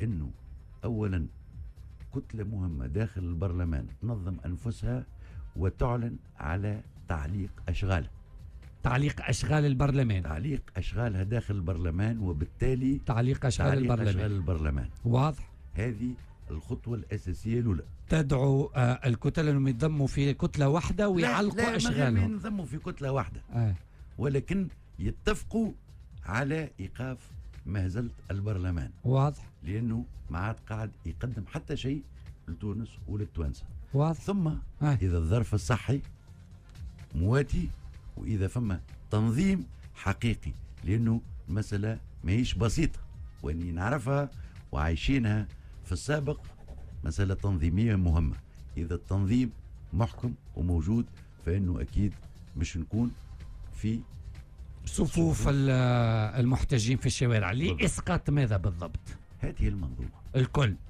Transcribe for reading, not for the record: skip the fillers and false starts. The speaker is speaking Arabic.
أنه أولا كتلة مهمة داخل البرلمان تنظم أنفسها وتعلن على تعليق أشغالها. تعليق أشغال البرلمان. تعليق أشغالها داخل البرلمان، وبالتالي تعليق أشغال البرلمان. واضح. هذه الخطوة الأساسية الأولى. تدعو الكتل أنهم ينضموا في كتلة واحدة ويعلقوا أشغالهم. لا ينضموا في كتلة واحدة ولكن يتفقوا على إيقاف مهزلة البرلمان. واضح. لأنه ما عاد قاعد يقدم حتى شيء لتونس وللتوانسة. واضح. ثم إذا الظرف الصحي مواتي، وإذا فما تنظيم حقيقي، لأنه المسألة ماهيش بسيطة وأني نعرفها وعايشينها في السابق، مسألة تنظيمية مهمة. إذا التنظيم محكم وموجود فإنه أكيد مش نكون في صفوف المحتجين في الشوارع. لإسقاط ماذا بالضبط؟ هذه المنظومة الكل.